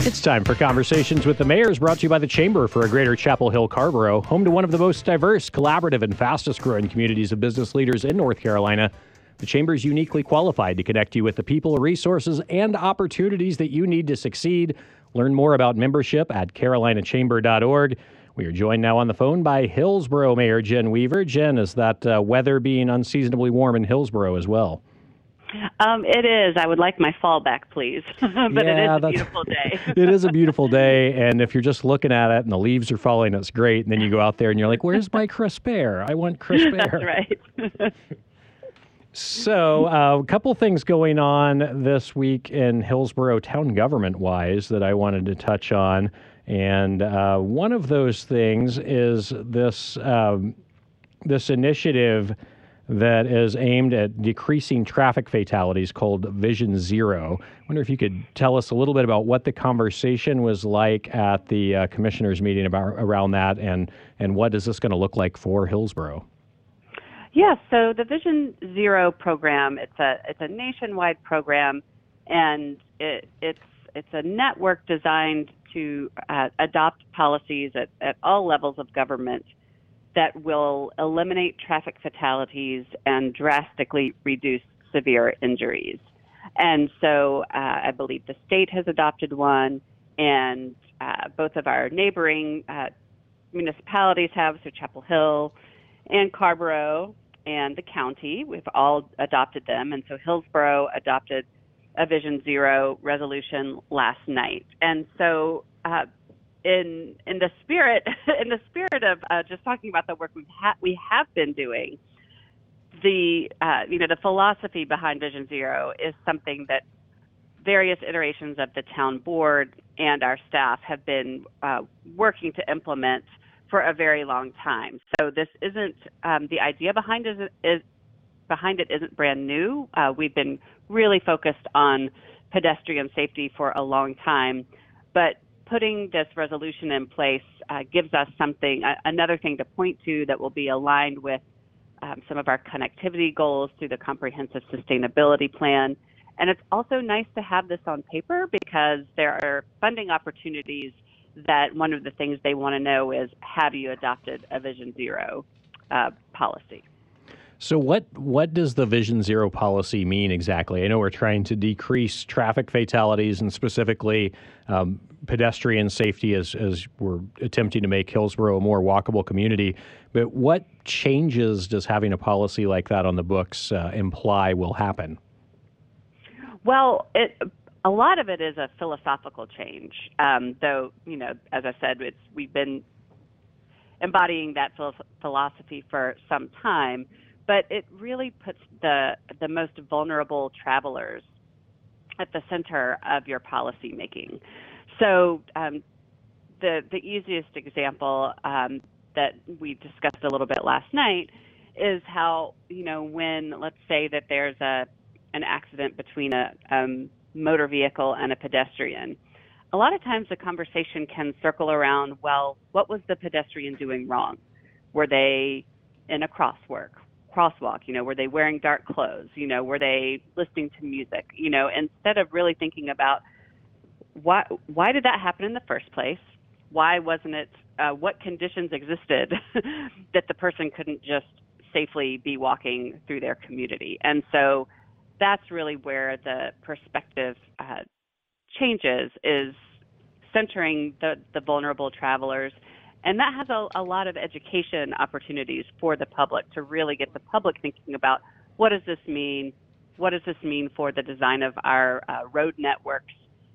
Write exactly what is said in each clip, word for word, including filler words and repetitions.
It's time for Conversations with the Mayors, brought to you by the Chamber for a Greater Chapel Hill Carrboro, home to one of the most diverse, collaborative, and fastest-growing communities of business leaders in North Carolina. The Chamber is uniquely qualified to connect you with the people, resources, and opportunities that you need to succeed. Learn more about membership at carolina chamber dot org. We are joined now on the phone by Hillsboro Mayor Jen Weaver. Jen, is that uh, weather being unseasonably warm in Hillsboro as well? Um, it is. I would like my fallback, please. but yeah, it is a beautiful day. It is a beautiful day, and if you're just looking at it and the leaves are falling, it's great. And then you go out there and you're like, where's my crisp air? I want crisp air. That's right. So uh, a couple things going on this week in Hillsboro town government-wise that I wanted to touch on. And uh, one of those things is this um, this initiative that is aimed at decreasing traffic fatalities called Vision Zero. I wonder if you could tell us a little bit about what the conversation was like at the uh, commissioners meeting about around that, and, and what is this going to look like for Hillsboro? Yeah, so the Vision Zero program, it's a it's a nationwide program, and it, it's it's a network designed to uh, adopt policies at, at all levels of government that will eliminate traffic fatalities and drastically reduce severe injuries. And so uh, I believe the state has adopted one, and uh, both of our neighboring uh, municipalities have, so Chapel Hill and Carrboro and the county, we've all adopted them. And so Hillsboro adopted a Vision Zero resolution last night. And so uh, in in the spirit in the spirit of uh, just talking about the work we ha- we have been doing, the uh, you know the philosophy behind Vision Zero is something that various iterations of the town board and our staff have been uh, working to implement for a very long time. So this isn't um, the idea behind it is behind it isn't brand new. Uh, we've been really focused on pedestrian safety for a long time, but putting this resolution in place uh, gives us something, uh, another thing to point to that will be aligned with um, some of our connectivity goals through the Comprehensive Sustainability Plan. And it's also nice to have this on paper because there are funding opportunities that one of the things they want to know is, have you adopted a Vision Zero uh, policy? So what what does the Vision Zero policy mean exactly? I know we're trying to decrease traffic fatalities and specifically um, pedestrian safety as, as we're attempting to make Hillsboro a more walkable community. But what changes does having a policy like that on the books uh, imply will happen? Well, it, a lot of it is a philosophical change, um, though, you know, as I said, it's, we've been embodying that philosophy for some time. But it really puts the the most vulnerable travelers at the center of your policy making. So um, the the easiest example um, that we discussed a little bit last night is how, you know, when let's say that there's a an accident between a um, motor vehicle and a pedestrian, a lot of times the conversation can circle around, well, what was the pedestrian doing wrong? Were they in a crosswalk? crosswalk, you know, were they wearing dark clothes? You know, were they listening to music? You know, instead of really thinking about why why did that happen in the first place? Why wasn't it, uh, what conditions existed that the person couldn't just safely be walking through their community? And so that's really where the perspective uh, changes, is centering the, the vulnerable travelers. And that has a, a lot of education opportunities for the public to really get the public thinking about, what does this mean? What does this mean for the design of our uh, road networks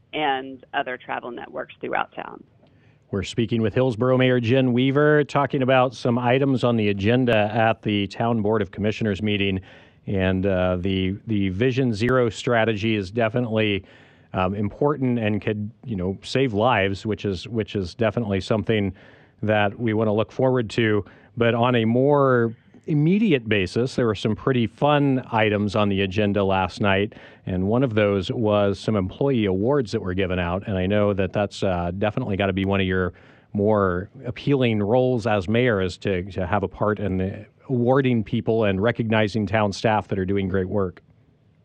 and other travel networks throughout town? We're speaking with Hillsboro Mayor Jen Weaver, talking about some items on the agenda at the Town Board of Commissioners meeting. And uh, the the Vision Zero strategy is definitely um, important and could, you know, save lives, which is which is definitely something that we want to look forward to. But on a more immediate basis, there were some pretty fun items on the agenda last night, and one of those was some employee awards that were given out. And I know that that's uh, definitely got to be one of your more appealing roles as mayor, is to, to have a part in awarding people and recognizing town staff that are doing great work.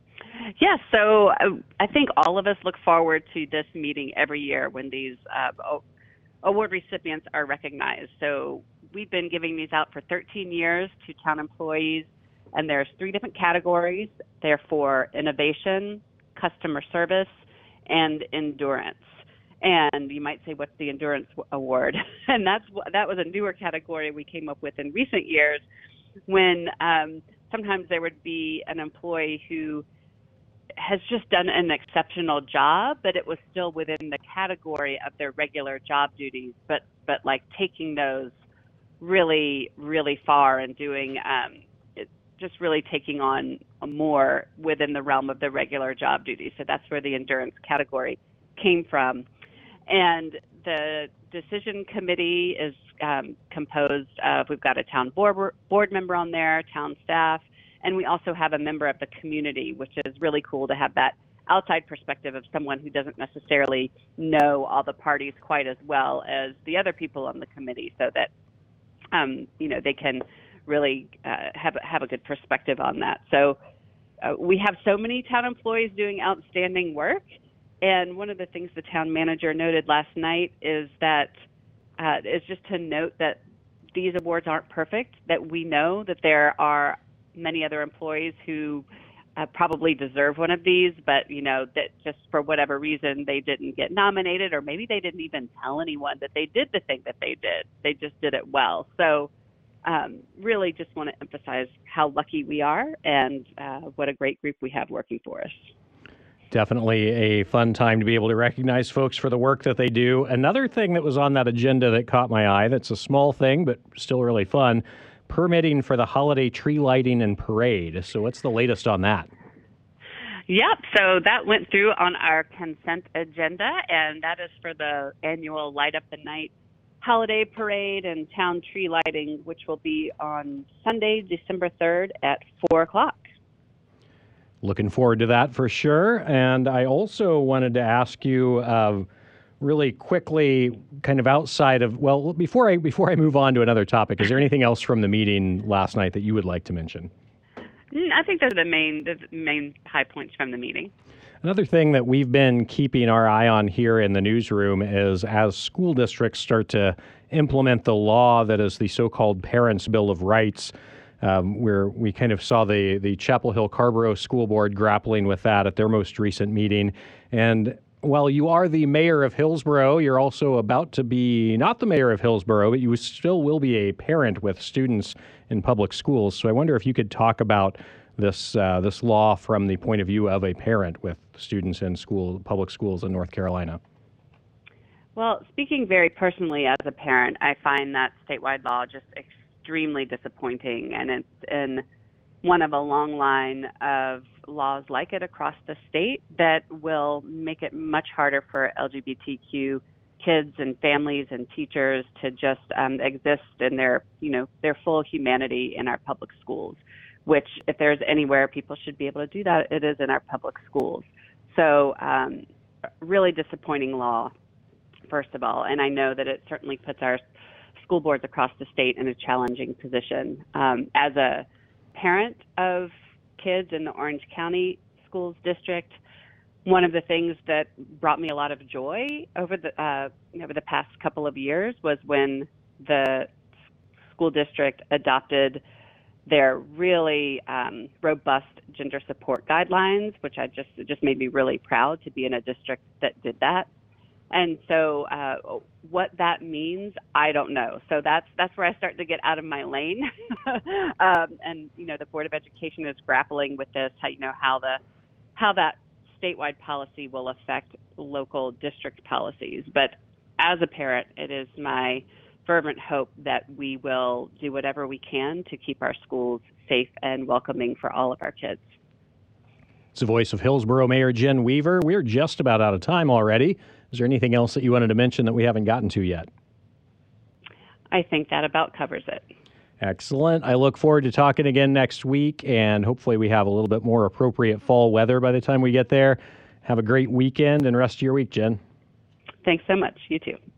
Yes, so uh, I think all of us look forward to this meeting every year when these uh, award recipients are recognized. So we've been giving these out for thirteen years to town employees, and there's three different categories. They're for innovation, customer service, and endurance. And you might say, what's the Endurance Award? And that's that was a newer category we came up with in recent years when um, sometimes there would be an employee who has just done an exceptional job, but it was still within the category of their regular job duties, but, but like taking those really, really far and doing um, it, just really taking on more within the realm of the regular job duties. So that's where the endurance category came from. And the decision committee is um, composed of, we've got a town board, board member on there, town staff, and we also have a member of the community, which is really cool to have that outside perspective of someone who doesn't necessarily know all the parties quite as well as the other people on the committee, so that um, you know they can really uh, have have a good perspective on that. So uh, we have so many town employees doing outstanding work. And one of the things the town manager noted last night is that uh, is just to note that these awards aren't perfect, that we know that there are many other employees who uh, probably deserve one of these, but, you know, that just for whatever reason they didn't get nominated, or maybe they didn't even tell anyone that they did the thing that they did. They just did it well. So um, really just want to emphasize how lucky we are and uh, what a great group we have working for us. Definitely a fun time to be able to recognize folks for the work that they do. Another thing that was on that agenda that caught my eye, that's a small thing, but still really fun, permitting for the holiday tree lighting and parade. So what's the latest on that? Yep, so that went through on our consent agenda, and that is for the annual Light Up the Night holiday parade and town tree lighting, which will be on Sunday, December third at four o'clock. Looking forward to that for sure. And I also wanted to ask you uh, really quickly, kind of outside of, well, before I before I move on to another topic, is there anything else from the meeting last night that you would like to mention? I think those are the main the main high points from the meeting. Another thing that we've been keeping our eye on here in the newsroom is as school districts start to implement the law that is the so-called Parents' Bill of Rights, Um, where we kind of saw the, the Chapel Hill Carrboro School Board grappling with that at their most recent meeting. And while you are the mayor of Hillsboro, you're also about to be not the mayor of Hillsboro, but you still will be a parent with students in public schools. So I wonder if you could talk about this uh, this law from the point of view of a parent with students in school, public schools in North Carolina. Well, speaking very personally as a parent, I find that statewide law just extremely disappointing, and it's in one of a long line of laws like it across the state that will make it much harder for L G B T Q kids and families and teachers to just um, exist in their, you know, their full humanity in our public schools, which if there's anywhere people should be able to do that, it is in our public schools. So um, really disappointing law, first of all, and I know that it certainly puts our school boards across the state in a challenging position. Um, as a parent of kids in the Orange County Schools District, one of the things that brought me a lot of joy over the uh, over the past couple of years was when the school district adopted their really um, robust gender support guidelines, which I just it just made me really proud to be in a district that did that. And so uh, what that means, I don't know. So that's that's where I start to get out of my lane. um, and, you know, the Board of Education is grappling with this, how, you know, how the how that statewide policy will affect local district policies. But as a parent, it is my fervent hope that we will do whatever we can to keep our schools safe and welcoming for all of our kids. It's the voice of Hillsboro Mayor Jen Weaver. We're just about out of time already. Is there anything else that you wanted to mention that we haven't gotten to yet? I think that about covers it. Excellent. I look forward to talking again next week, and hopefully we have a little bit more appropriate fall weather by the time we get there. Have a great weekend and rest of your week, Jen. Thanks so much. You too.